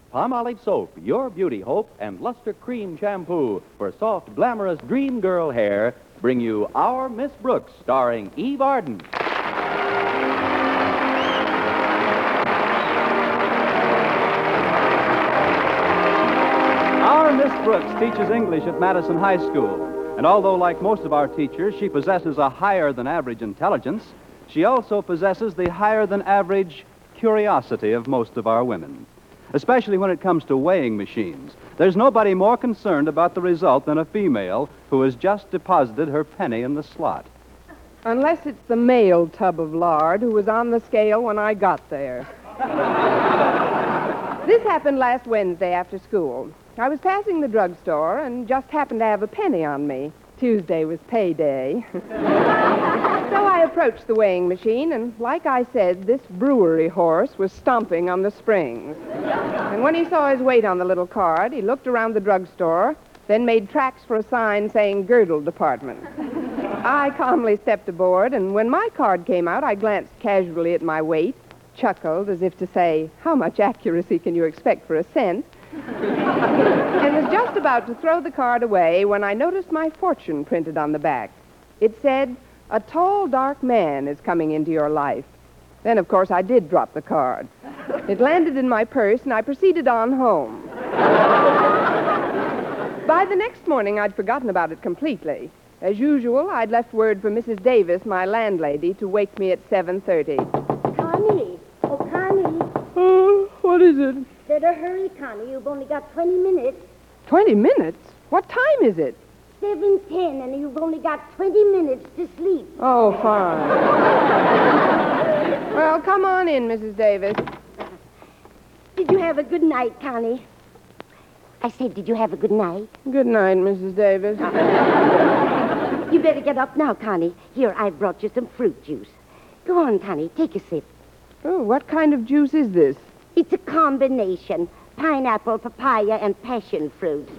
Palmolive Soap, your beauty hope, and Luster Cream Shampoo for soft, glamorous dream girl hair bring you Our Miss Brooks, starring Eve Arden. Our Miss Brooks teaches English at Madison High School. And although, like most of our teachers, she possesses a higher-than-average intelligence, she also possesses the higher-than-average curiosity of most of our women, especially when it comes to weighing machines. There's nobody more concerned about the result than a female who has just deposited her penny in the slot. Unless it's the male tub of lard who was on the scale when I got there. This happened last Wednesday after school. I was passing the drugstore and just happened to have a penny on me. Tuesday was payday. So I approached the weighing machine, and like I said, this brewery horse was stomping on the springs. And when he saw his weight on the little card, he looked around the drugstore, then made tracks for a sign saying girdle department. I calmly stepped aboard, and when my card came out, I glanced casually at my weight, chuckled as if to say, how much accuracy can you expect for a cent? And was just about to throw the card away when I noticed my fortune printed on the back. It said, a tall, dark man is coming into your life. Then, of course, I did drop the card. It landed in my purse, and I proceeded on home. By the next morning, I'd forgotten about it completely. As usual, I'd left word for Mrs. Davis, my landlady, to wake me at 7:30. Connie. Oh, Connie. What is it? Better hurry, Connie. You've only got 20 minutes. 20 minutes? What time is it? 7:10, and you've only got 20 minutes to sleep. Oh, fine. Well, come on in, Mrs. Davis. Did you have a good night, Connie? I said, did you have a good night? Good night, Mrs. Davis. You better get up now, Connie. Here, I've brought you some fruit juice. Go on, Connie. Take a sip. Oh, what kind of juice is this? It's a combination. Pineapple, papaya, and passion fruit.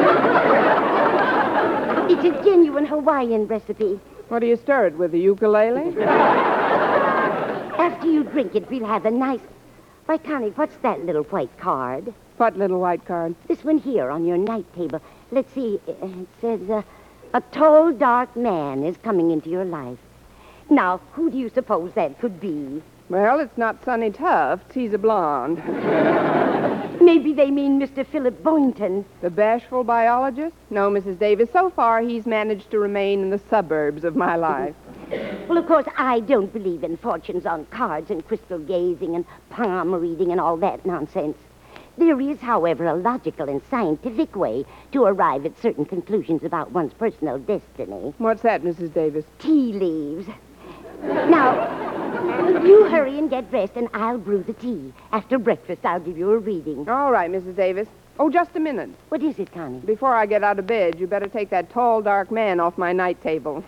It's a genuine Hawaiian recipe. What do you stir it with, a ukulele? After you drink it, we'll have a nice... Why, Connie, what's that little white card? What little white card? This one here on your night table. Let's see. It says, a tall, dark man is coming into your life. Now, who do you suppose that could be? Well, it's not Sonny Tufts. He's a blonde. Maybe they mean Mr. Philip Boynton. The bashful biologist? No, Mrs. Davis. So far, he's managed to remain in the suburbs of my life. Well, of course, I don't believe in fortunes on cards and crystal gazing and palm reading and all that nonsense. There is, however, a logical and scientific way to arrive at certain conclusions about one's personal destiny. What's that, Mrs. Davis? Tea leaves. Now, you hurry and get dressed, and I'll brew the tea. After breakfast, I'll give you a reading. All right, Mrs. Davis. Oh, just a minute. What is it, Connie? Before I get out of bed, you better take that tall, dark man off my night table.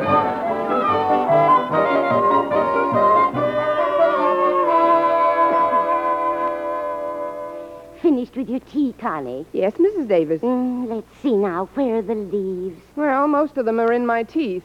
Finished with your tea, Connie? Yes, Mrs. Davis. Let's see now. Where are the leaves? Well, most of them are in my teeth.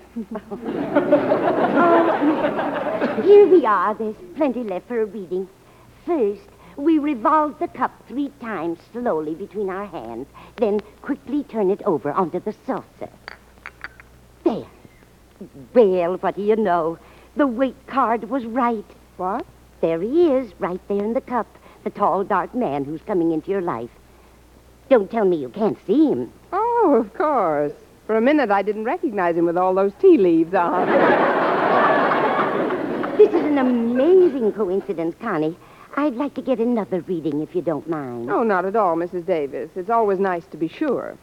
Here we are. There's plenty left for a reading. First, we revolve the cup 3 times slowly between our hands, then quickly turn it over onto the saucer. There. Well, what do you know? The weight card was right. What? There he is, right there in the cup. The tall, dark man who's coming into your life. Don't tell me you can't see him. Oh, of course. For a minute, I didn't recognize him with all those tea leaves on. This is an amazing coincidence, Connie. I'd like to get another reading, if you don't mind. Oh, not at all, Mrs. Davis. It's always nice to be sure.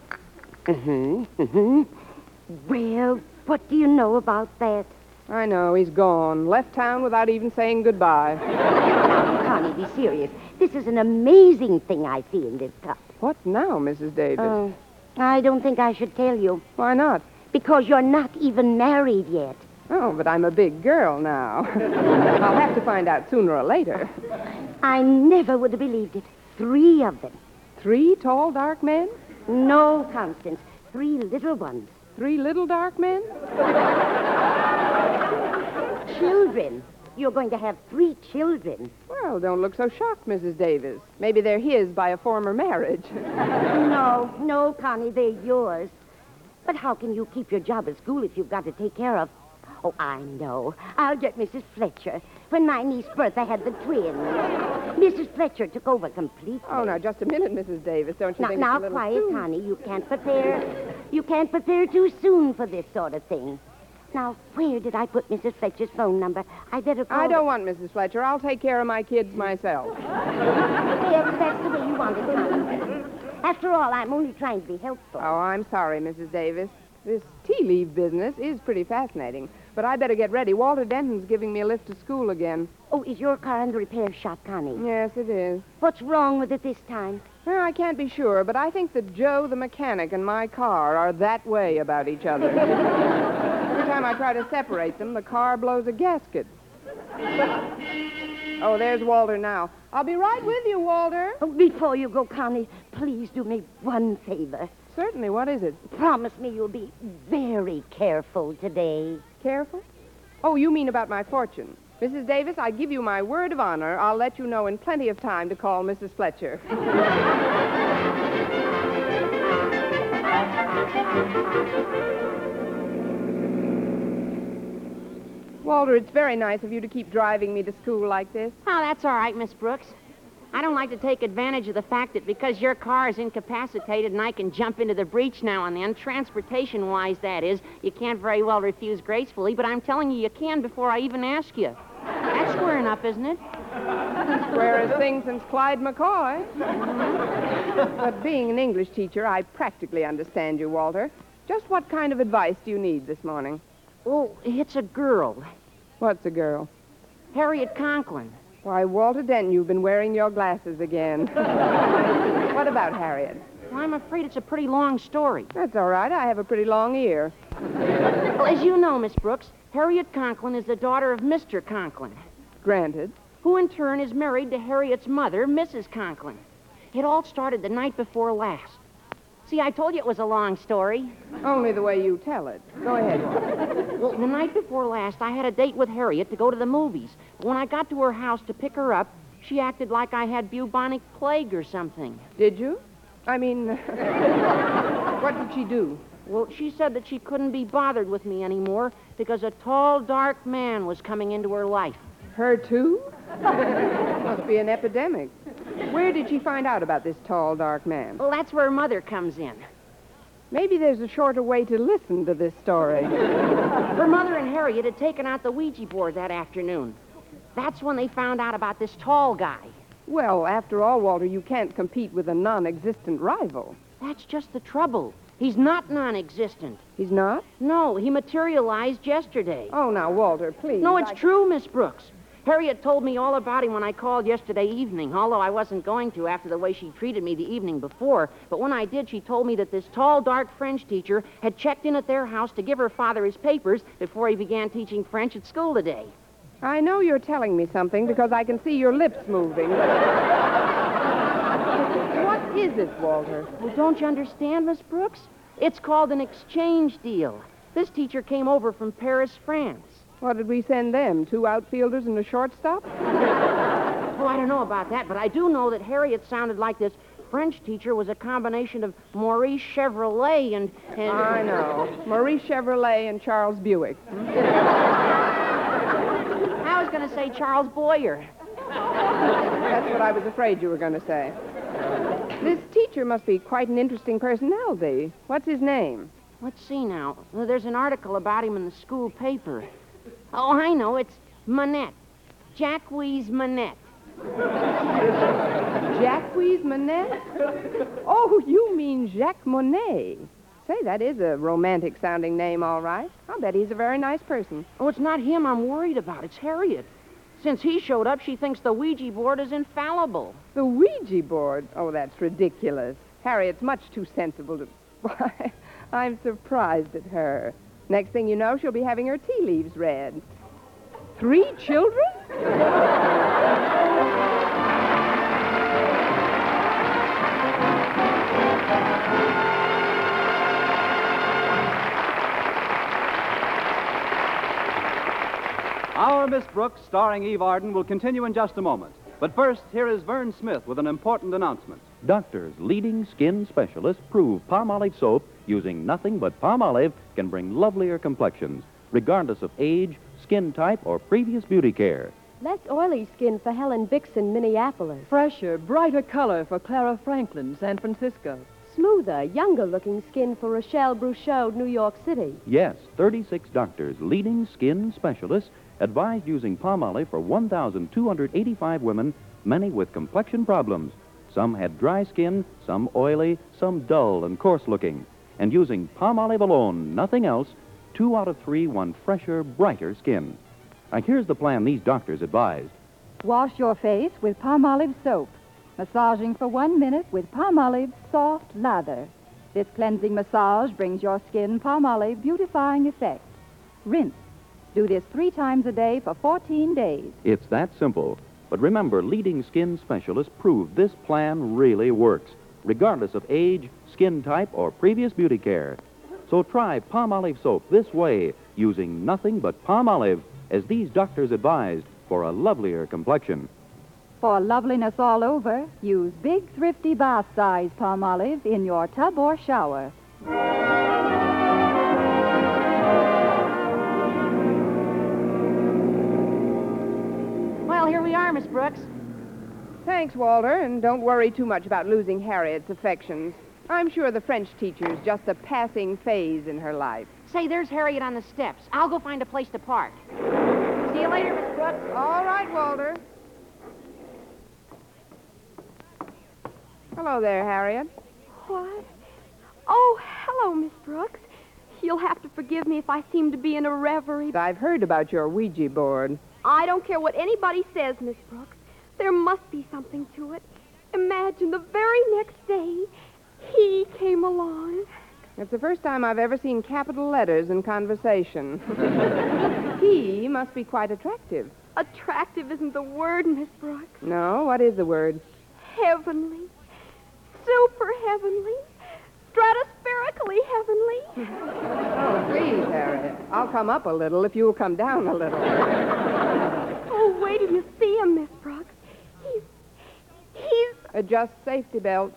Well, what do you know about that? I know, he's gone. Left town without even saying goodbye. Connie, be serious. This is an amazing thing I see in this cup. What now, Mrs. Davis? I don't think I should tell you. Why not? Because you're not even married yet. Oh, but I'm a big girl now. I'll have to find out sooner or later. I never would have believed it. 3 of them. 3 tall, dark men? No, Constance. 3 little ones. 3 little dark men? Children. You're going to have 3 children. Well, don't look so shocked, Mrs. Davis. Maybe they're his by a former marriage. No, Connie, they're yours. But how can you keep your job at school if you've got to take care of... Oh, I know. I'll get Mrs. Fletcher. When my niece Bertha had the twins, Mrs. Fletcher took over completely. Oh, now, just a minute, Mrs. Davis. Don't you think Now, it's a little quiet, soon? Connie. You can't prepare too soon for this sort of thing. Now, where did I put Mrs. Fletcher's phone number? I better call I don't want Mrs. Fletcher. I'll take care of my kids myself. Yes, that's the way you want it, Connie. After all, I'm only trying to be helpful. Oh, I'm sorry, Mrs. Davis. This tea leaf business is pretty fascinating. But I better get ready. Walter Denton's giving me a lift to school again. Oh, is your car in the repair shop, Connie? Yes, it is. What's wrong with it this time? Well, I can't be sure, but I think that Joe, the mechanic, and my car are that way about each other. Every time I try to separate them, the car blows a gasket. Oh, there's Walter now. I'll be right with you, Walter. Oh, before you go, Connie, please do me one favor. Certainly. What is it? Promise me you'll be very careful today. Careful? Oh, you mean about my fortune. Mrs. Davis, I give you my word of honor. I'll let you know in plenty of time to call Mrs. Fletcher. Walter, it's very nice of you to keep driving me to school like this. Oh, that's all right, Miss Brooks. I don't like to take advantage of the fact that because your car is incapacitated and I can jump into the breach now and then, transportation-wise, that is, you can't very well refuse gracefully, but I'm telling you can before I even ask you. That's square enough, isn't it? Square as thing since Clyde McCoy. But being an English teacher, I practically understand you, Walter. Just what kind of advice do you need this morning? Oh, it's a girl. What's a girl? Harriet Conklin. Why, Walter Denton, you've been wearing your glasses again. What about Harriet? Well, I'm afraid it's a pretty long story. That's all right. I have a pretty long ear. Well, as you know, Miss Brooks, Harriet Conklin is the daughter of Mr. Conklin, Granted. who in turn is married to Harriet's mother, Mrs. Conklin. It all started the night before last. See, I told you it was a long story. Only the way you tell it. Go ahead, Walter. Well, the night before last, I had a date with Harriet to go to the movies. But when I got to her house to pick her up, she acted like I had bubonic plague or something. Did you? I mean, what did she do? Well, she said that she couldn't be bothered with me anymore because a tall, dark man was coming into her life. Her too? Must be an epidemic. Where did she find out about this tall, dark man? Well, that's where Mother comes in. Maybe there's a shorter way to listen to this story. Her mother and Harriet had taken out the Ouija board that afternoon. That's when they found out about this tall guy. Well, after all, Walter, you can't compete with a non-existent rival. That's just the trouble. He's not non-existent. He's not? No, he materialized yesterday. Oh, now, Walter, please. No, it's true, Miss Brooks. Harriet told me all about him when I called yesterday evening, although I wasn't going to after the way she treated me the evening before. But when I did, she told me that this tall, dark French teacher had checked in at their house to give her father his papers before he began teaching French at school today. I know you're telling me something because I can see your lips moving. What is it, Walter? Well, don't you understand, Miss Brooks? It's called an exchange deal. This teacher came over from Paris, France. What did we send them? 2 outfielders and a shortstop? Oh, I don't know about that, but I do know that Harriet sounded like this French teacher was a combination of Maurice Chevrolet and... I know. Maurice Chevrolet and Charles Buick. I was going to say Charles Boyer. That's what I was afraid you were going to say. This teacher must be quite an interesting personality. What's his name? Let's see now. Well, there's an article about him in the school paper. Oh, I know. It's Manette. Jacques Manette. Jacques Manette? Oh, you mean Jacques Monet. Say, that is a romantic-sounding name, all right. I'll bet he's a very nice person. Oh, it's not him I'm worried about. It's Harriet. Since he showed up, she thinks the Ouija board is infallible. The Ouija board? Oh, that's ridiculous. Harriet's much too sensible to... Why, I'm surprised at her. Next thing you know, she'll be having her tea leaves read. 3 children? Our More Miss Brooks, starring Eve Arden, will continue in just a moment. But first, here is Vern Smith with an important announcement. Doctors, leading skin specialists, prove Palmolive soap using nothing but Palmolive can bring lovelier complexions, regardless of age, skin type, or previous beauty care. Less oily skin for Helen Bixon, Minneapolis. Fresher, brighter color for Clara Franklin, San Francisco. Smoother, younger-looking skin for Rochelle Bruchot, New York City. Yes, 36 doctors, leading skin specialists, advised using Palmolive for 1,285 women, many with complexion problems. Some had dry skin, some oily, some dull and coarse-looking. And using Palmolive alone, nothing else, 2 out of 3 won fresher, brighter skin. Now, here's the plan these doctors advised. Wash your face with Palmolive soap. Massaging for 1 minute with Palmolive soft lather. This cleansing massage brings your skin Palmolive beautifying effect. Rinse. Do this 3 times a day for 14 days. It's that simple. But remember, leading skin specialists prove this plan really works, regardless of age, skin type, or previous beauty care. So try Palmolive soap this way, using nothing but Palmolive, as these doctors advised, for a lovelier complexion. For loveliness all over, use big, thrifty bath-size Palmolive in your tub or shower. Well, here we are, Miss Brooks. Thanks, Walter, and don't worry too much about losing Harriet's affections. I'm sure the French teacher's just a passing phase in her life. Say, there's Harriet on the steps. I'll go find a place to park. See you later, Miss Brooks. All right, Walter. Hello there, Harriet. What? Oh, hello, Miss Brooks. You'll have to forgive me if I seem to be in a reverie. I've heard about your Ouija board. I don't care what anybody says, Miss Brooks. There must be something to it. Imagine the very next day, he came along. It's the first time I've ever seen capital letters in conversation. He must be quite attractive. Attractive isn't the word, Miss Brooks. No? What is the word? Heavenly. Super heavenly. Stratospherically heavenly. Oh, please, Harriet. I'll come up a little if you'll come down a little. Oh, wait till you see him, Miss Brooks. He's... Adjust safety belts.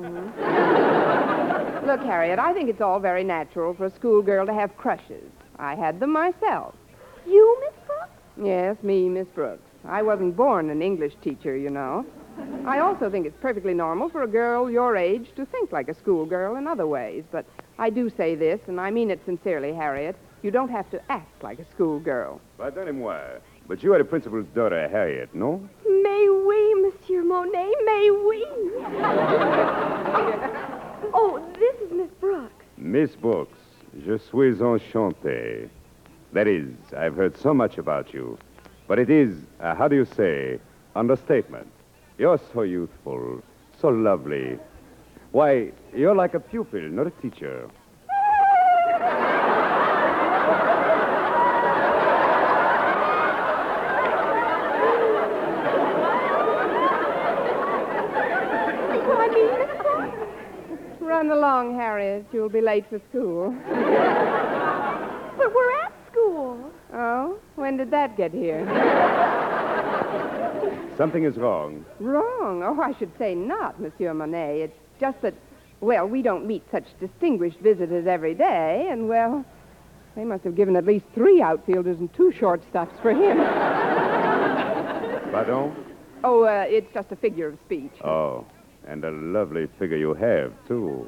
Look, Harriet, I think it's all very natural for a schoolgirl to have crushes. I had them myself. You, Miss Brooks? Yes, me, Miss Brooks. I wasn't born an English teacher, you know. I also think it's perfectly normal for a girl your age to think like a schoolgirl in other ways. But I do say this, and I mean it sincerely, Harriet. You don't have to act like a schoolgirl. Pardonnez-moi, but you are the principal's daughter, Harriet, no? Mais oui, Monsieur Monet, mais oui. Oh, this is Miss Brooks. Miss Brooks, je suis enchanté. That is, I've heard so much about you. But it is, how do you say, understatement. You're so youthful, so lovely. Why, you're like a pupil, not a teacher. Run along, Harriet. You'll be late for school. But we're at school. Oh? When did that get here? Something is wrong. Wrong? Oh, I should say not, Monsieur Monet. It's just that, well, we don't meet such distinguished visitors every day, and, well, they must have given at least 3 outfielders and 2 shortstops for him. Pardon? Oh, it's just a figure of speech. Oh, and a lovely figure you have, too.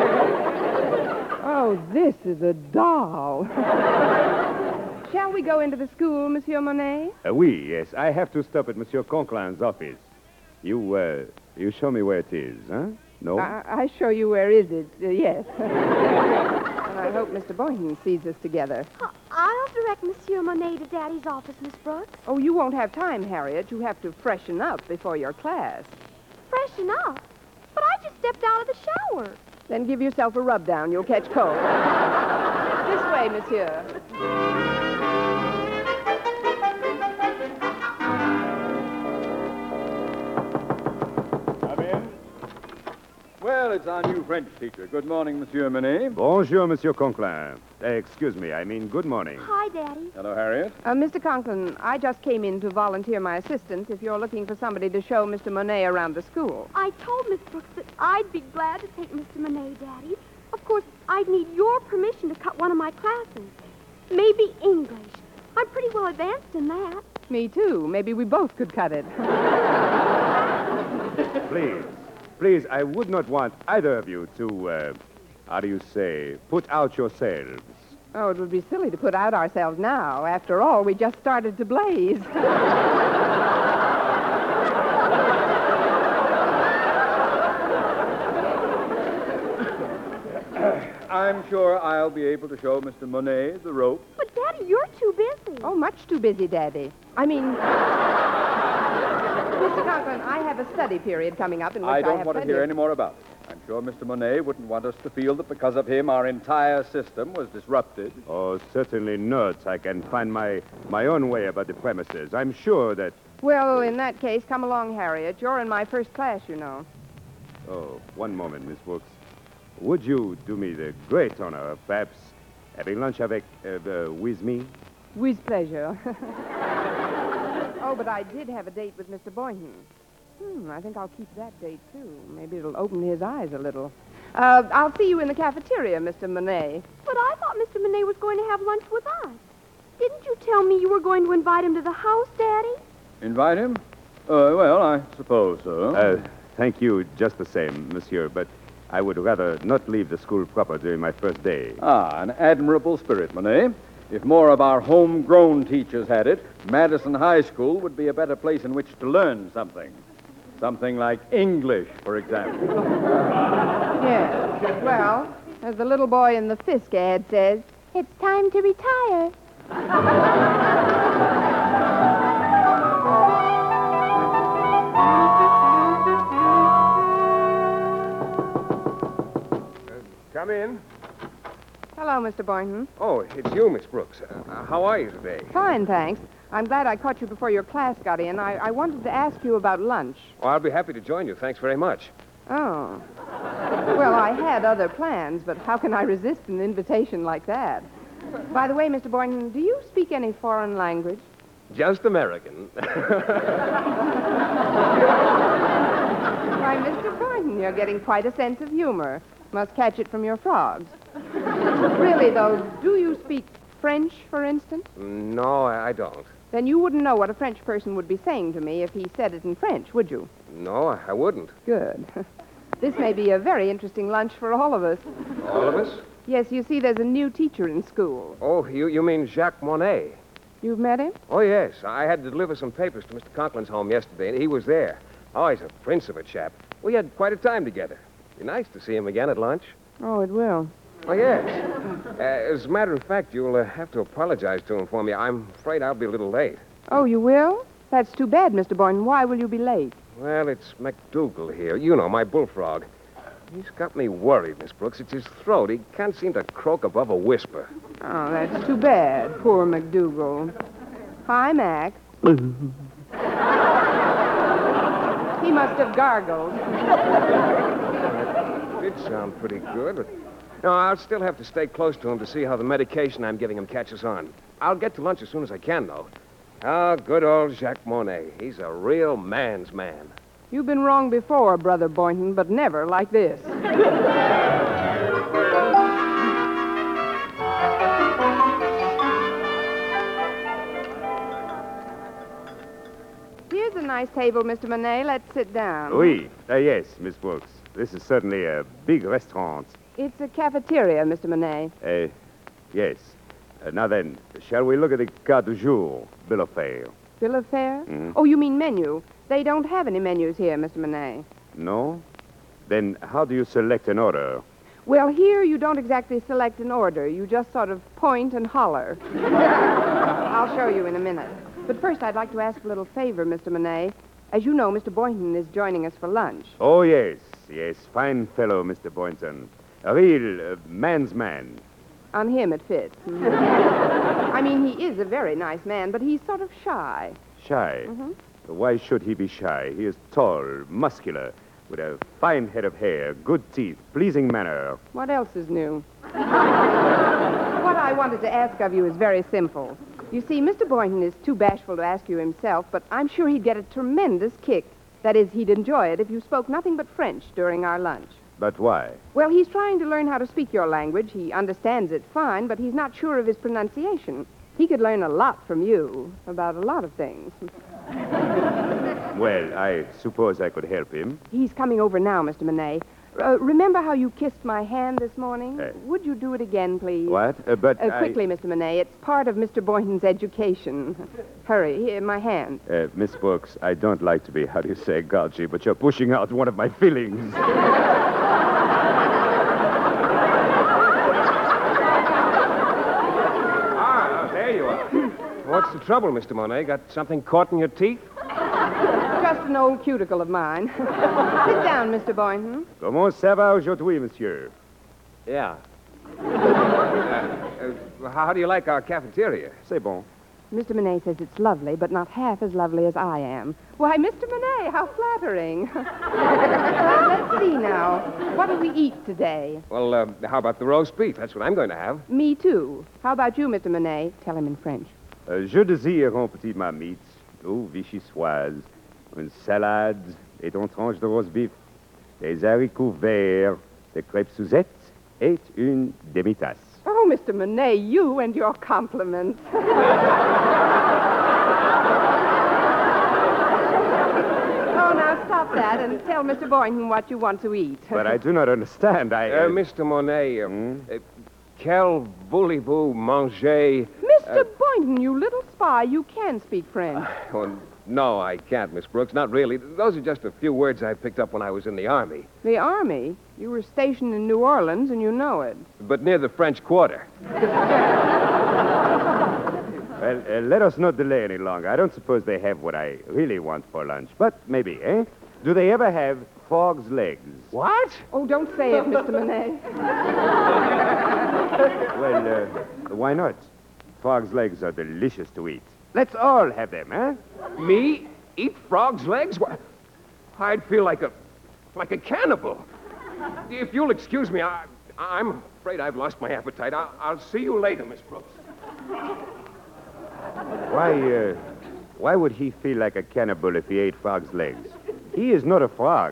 Oh, this is a doll. Shall we go into the school, Monsieur Monet? Oui, yes. I have to stop at Monsieur Conklin's office. You show me where it is, huh? No? I show you where is it. Yes. And I hope Mr. Boynton sees us together. I'll direct Monsieur Monet to Daddy's office, Miss Brooks. Oh, you won't have time, Harriet. You have to freshen up before your class. Freshen up? But I just stepped out of the shower. Then give yourself a rub down. You'll catch cold. This way, monsieur. Come in. Well, Well, it's our new French teacher. Good morning, Monsieur Monet. Bonjour, Monsieur Conklin. Excuse me, I mean good morning. Hi, Daddy. Hello, Harriet. Mr. Conklin, I just came in to volunteer my assistance if you're looking for somebody to show Mr. Monet around the school. I told Miss Brooks that I'd be glad to take Mr. Monet, Daddy. Of course, I'd need your permission to cut one of my classes. Maybe English. I'm pretty well advanced in that. Me too. Maybe we both could cut it. Please, I would not want either of you to, how do you say, put out yourselves. Oh, it would be silly to put out ourselves now. After all, we just started to blaze. I'm sure I'll be able to show Mr. Monet the rope. But, Daddy, you're too busy. Oh, much too busy, Daddy. I mean, Mr. Conklin, I have a study period coming up in which I I don't have want to plenty hear of- any more about it. I'm sure Mr. Monet wouldn't want us to feel that because of him our entire system was disrupted. Oh, certainly not. I can find my own way about the premises. I'm sure that... Well, in that case, come along, Harriet. You're in my first class, you know. Oh, one moment, Miss Brooks. Would you do me the great honor of perhaps having lunch with me? With pleasure. Oh, but I did have a date with Mr. Boynton. I think I'll keep that date, too. Maybe it'll open his eyes a little. I'll see you in the cafeteria, Mr. Monet. But I thought Mr. Monet was going to have lunch with us. Didn't you tell me you were going to invite him to the house, Daddy? Invite him? Well, I suppose so. Thank you just the same, monsieur, but I would rather not leave the school proper during my first day. Ah, an admirable spirit, Monet. If more of our homegrown teachers had it, Madison High School would be a better place in which to learn something. Something like English, for example. Yes. Well, as the little boy in the Fisk ad says, it's time to retire. Come in. Hello, Mr. Boynton. Oh, it's you, Miss Brooks. How are you today? Fine, thanks. I'm glad I caught you before your class got in. I wanted to ask you about lunch. Oh, I'll be happy to join you. Thanks very much. Oh. Well, I had other plans, but how can I resist an invitation like that? By the way, Mr. Boynton, do you speak any foreign language? Just American. Why, Mr. Boynton, you're getting quite a sense of humor. Must catch it from your frogs. Really, though, do you speak French, for instance? No, I don't. Then you wouldn't know what a French person would be saying to me if he said it in French, would you? No, I wouldn't. Good. This may be a very interesting lunch for all of us. All of us? Yes, you see, there's a new teacher in school. Oh, you mean Jacques Monet? You've met him? Oh, yes. I had to deliver some papers to Mr. Conklin's home yesterday, and he was there. Oh, he's a prince of a chap. We had quite a time together. Be nice to see him again at lunch. Oh, it will. Oh, yes. As a matter of fact, you'll have to apologize to him for me. I'm afraid I'll be a little late. Oh, you will? That's too bad, Mr. Boynton. Why will you be late? Well, it's McDougal here. You know, my bullfrog. He's got me worried, Miss Brooks. It's his throat. He can't seem to croak above a whisper. Oh, that's too bad. Poor McDougal. Hi, Mac. He must have gargled. Did sound pretty good, but... No, I'll still have to stay close to him to see how the medication I'm giving him catches on. I'll get to lunch as soon as I can, though. Ah, good old Jacques Monet. He's a real man's man. You've been wrong before, Brother Boynton, but never like this. Here's a nice table, Mr. Monet. Let's sit down. Oui. Yes, Miss Brooks. This is certainly a big restaurant. It's a cafeteria, Mr. Monet. Yes. Now then, shall we look at the carte du jour, bill of fare? Bill of fare? Mhm. Oh, you mean menu. They don't have any menus here, Mr. Monet. No? Then how do you select an order? Well, here you don't exactly select an order. You just sort of point and holler. I'll show you in a minute. But first, I'd like to ask a little favor, Mr. Monet. As you know, Mr. Boynton is joining us for lunch. Oh, yes. Yes, fine fellow, Mr. Boynton. A real man's man. On him, it fits. I mean, he is a very nice man, but he's sort of shy. Shy? Mhm. Why should he be shy? He is tall, muscular, with a fine head of hair, good teeth, pleasing manner. What else is new? What I wanted to ask of you is very simple. You see, Mr. Boynton is too bashful to ask you himself, but I'm sure he'd get a tremendous kick. That is, he'd enjoy it if you spoke nothing but French during our lunch. But why? Well, he's trying to learn how to speak your language. He understands it fine, but he's not sure of his pronunciation. He could learn a lot from you about a lot of things. Well, I suppose I could help him. He's coming over now, Mr. Monet. Remember how you kissed my hand this morning? Would you do it again, please? What? Quickly, Mr. Monet. It's part of Mr. Boynton's education. Hurry. Here, my hand. Miss Brooks, I don't like to be, how do you say, gouchy, but you're pushing out one of my feelings. There you are. What's the trouble, Mr. Monet? Got something caught in your teeth? Just an old cuticle of mine. Sit down, Mr. Boynton. Comment ça va aujourd'hui, monsieur? Yeah. How do you like our cafeteria? C'est bon. Mr. Monet says it's lovely, but not half as lovely as I am. Why, Mr. Monet, how flattering. Let's see now. What will we eat today? Well, how about the roast beef? That's what I'm going to have. Me, too. How about you, Mr. Monet? Tell him in French. Je désire un petit marmite, ou vichyssoise, une salade et une tranche de roast beef, des haricots verts, des crêpes Suzette et une demi-tasse. Oh, Mr. Monet, you and your compliments. Oh, now stop that and tell Mr. Boynton what you want to eat. But I do not understand. Mr. Monet, quel voulez-vous manger? Mr. Boynton, you little spy, you can speak French. Oh, no, I can't, Miss Brooks. Not really. Those are just a few words I picked up when I was in the Army. The Army? You were stationed in New Orleans, and you know it. But near the French Quarter. Well, let us not delay any longer. I don't suppose they have what I really want for lunch. But maybe, eh? Do they ever have frog's legs? What? Oh, don't say it, Mr. Monet. Well, why not? Frog's legs are delicious to eat. Let's all have them, eh? Me? Eat frog's legs? Why, I'd feel like a cannibal. If you'll excuse me, I'm afraid I've lost my appetite. I'll see you later, Miss Brooks. Why would he feel like a cannibal if he ate frog's legs? He is not a frog.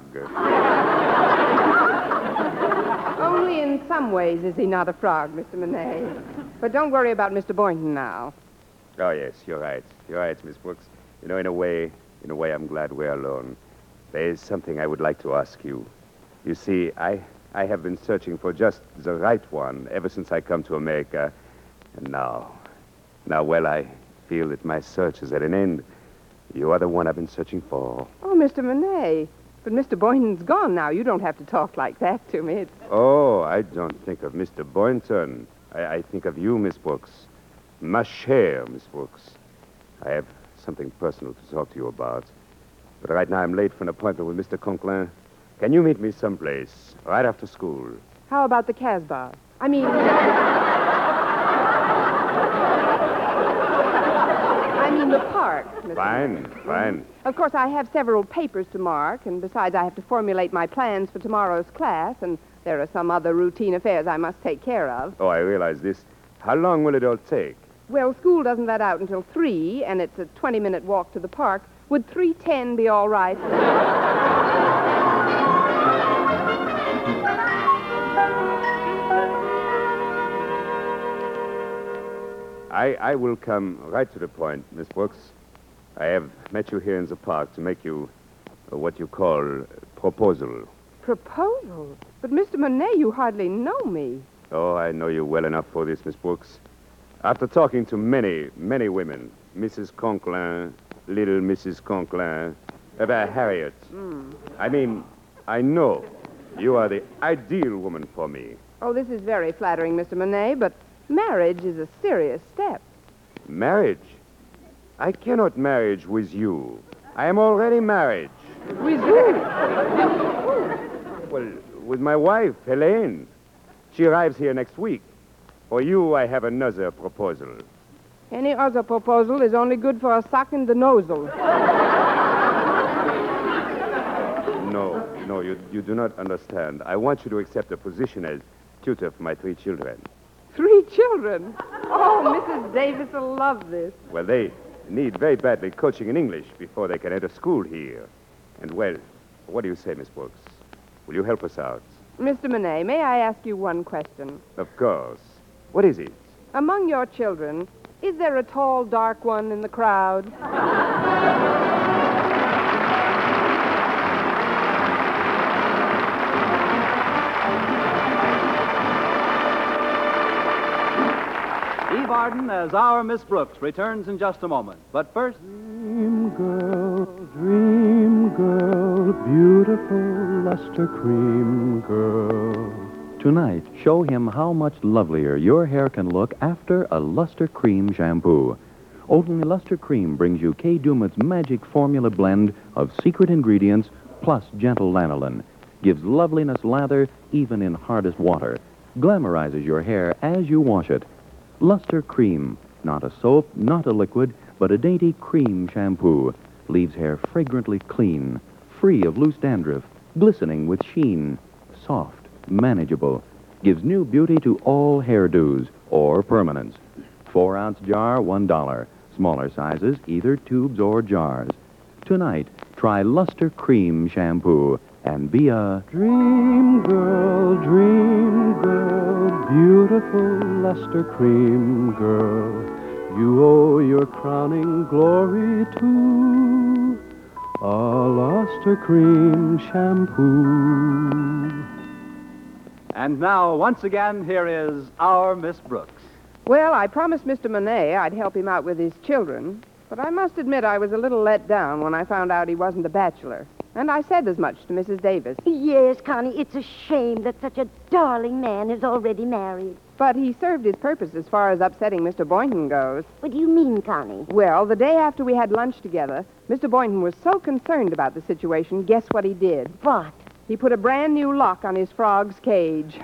Only in some ways is he not a frog, Mr. Monet. But don't worry about Mr. Boynton now. Oh, yes, you're right. You're right, Miss Brooks. You know, in a way, I'm glad we're alone. There is something I would like to ask you. You see, I have been searching for just the right one ever since I come to America. And now, well, I feel that my search is at an end. You are the one I've been searching for. Oh, Mr. Monet. But Mr. Boynton's gone now. You don't have to talk like that to me. Oh, I don't think of Mr. Boynton. I think of you, Miss Brooks. Ma chère, Miss Brooks. I have something personal to talk to you about. But right now I'm late for an appointment with Mr. Conklin. Can you meet me someplace, right after school? How about the Casbah? I mean the park, Mr. Fine. Of course, I have several papers to mark, and besides, I have to formulate my plans for tomorrow's class, and there are some other routine affairs I must take care of. Oh, I realize this. How long will it all take? Well, school doesn't let out until 3, and it's a 20-minute walk to the park. Would 3:10 be all right? I will come right to the point, Miss Brooks. I have met you here in the park to make you what you call proposal. Proposal? But, Mr. Monet, you hardly know me. Oh, I know you well enough for this, Miss Brooks. After talking to many, many women, Mrs. Conklin, little Mrs. Conklin, about Harriet. I mean, I know you are the ideal woman for me. Oh, this is very flattering, Mr. Monet, but marriage is a serious step. Marriage? I cannot marriage with you. I am already married. With you? Well, with my wife, Helene. She arrives here next week. For you, I have another proposal. Any other proposal is only good for a sock in the nozzle. No, you do not understand. I want you to accept a position as tutor for my 3 children. 3 children? Oh, Mrs. Davis will love this. Well, they need very badly coaching in English before they can enter school here. And, well, what do you say, Miss Brooks? Will you help us out? Mr. Monet, may I ask you one question? Of course. What is it? Among your children, is there a tall, dark one in the crowd? Eve Arden as our Miss Brooks returns in just a moment. But first... Dream girl, beautiful luster cream girl. Tonight, show him how much lovelier your hair can look after a Luster Cream shampoo. Only Luster Cream brings you Kay Daumit's magic formula blend of secret ingredients plus gentle lanolin. Gives loveliness lather even in hardest water. Glamorizes your hair as you wash it. Luster Cream, not a soap, not a liquid, but a dainty cream shampoo. Leaves hair fragrantly clean, free of loose dandruff, glistening with sheen, soft, manageable. Gives new beauty to all hairdos or permanents. 4-ounce jar, $1. Smaller sizes, either tubes or jars. Tonight, try Luster Cream shampoo and be a Dream girl, beautiful luster cream girl. You owe your crowning glory to a luster cream shampoo. And now, once again, here is our Miss Brooks. Well, I promised Mr. Monet I'd help him out with his children, but I must admit I was a little let down when I found out he wasn't a bachelor. And I said as much to Mrs. Davis. Yes, Connie, it's a shame that such a darling man is already married. But he served his purpose as far as upsetting Mr. Boynton goes. What do you mean, Connie? Well, the day after we had lunch together, Mr. Boynton was so concerned about the situation, guess what he did? What? He put a brand new lock on his frog's cage.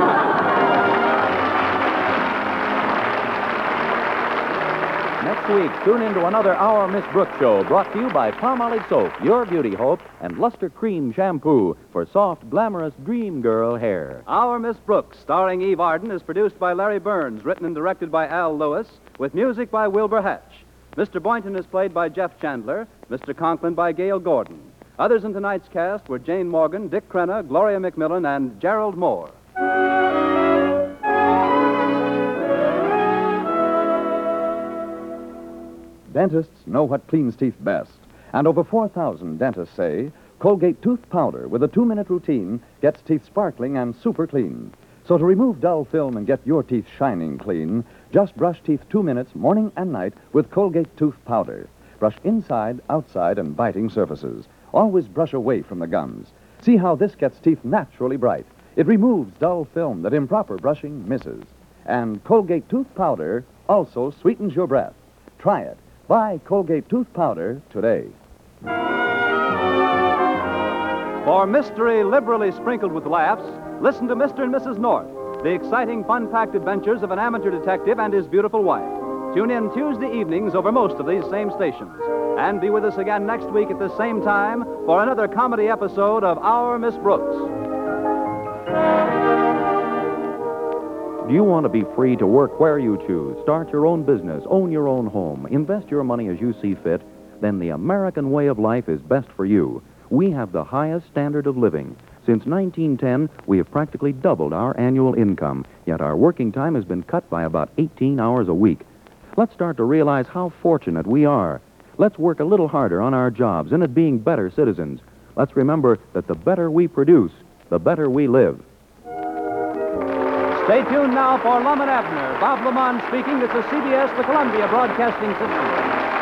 Next week, tune in to another Our Miss Brooks show brought to you by Palmolive Soap, your beauty hope, and Luster Cream Shampoo for soft, glamorous dream girl hair. Our Miss Brooks, starring Eve Arden, is produced by Larry Burns, written and directed by Al Lewis, with music by Wilbur Hatch. Mr. Boynton is played by Jeff Chandler, Mr. Conklin by Gail Gordon. Others in tonight's cast were Jane Morgan, Dick Crenna, Gloria McMillan, and Gerald Moore. Dentists know what cleans teeth best. And over 4,000 dentists say Colgate tooth powder with a 2-minute routine gets teeth sparkling and super clean. So to remove dull film and get your teeth shining clean, just brush teeth 2 minutes morning and night with Colgate tooth powder. Brush inside, outside, and biting surfaces. Always brush away from the gums. See how this gets teeth naturally bright. It removes dull film that improper brushing misses. And Colgate tooth powder also sweetens your breath. Try it. Buy Colgate tooth powder today. For mystery liberally sprinkled with laughs, listen to Mr. and Mrs. North, the exciting, fun-packed adventures of an amateur detective and his beautiful wife. Tune in Tuesday evenings over most of these same stations. And be with us again next week at the same time for another comedy episode of Our Miss Brooks. Do you want to be free to work where you choose, start your own business, own your own home, invest your money as you see fit? Then the American way of life is best for you. We have the highest standard of living. Since 1910, we have practically doubled our annual income, yet our working time has been cut by about 18 hours a week. Let's start to realize how fortunate we are. Let's work a little harder on our jobs and at being better citizens. Let's remember that the better we produce, the better we live. Stay tuned now for Lum and Abner. Bob Lamont speaking. This is CBS, the Columbia Broadcasting System.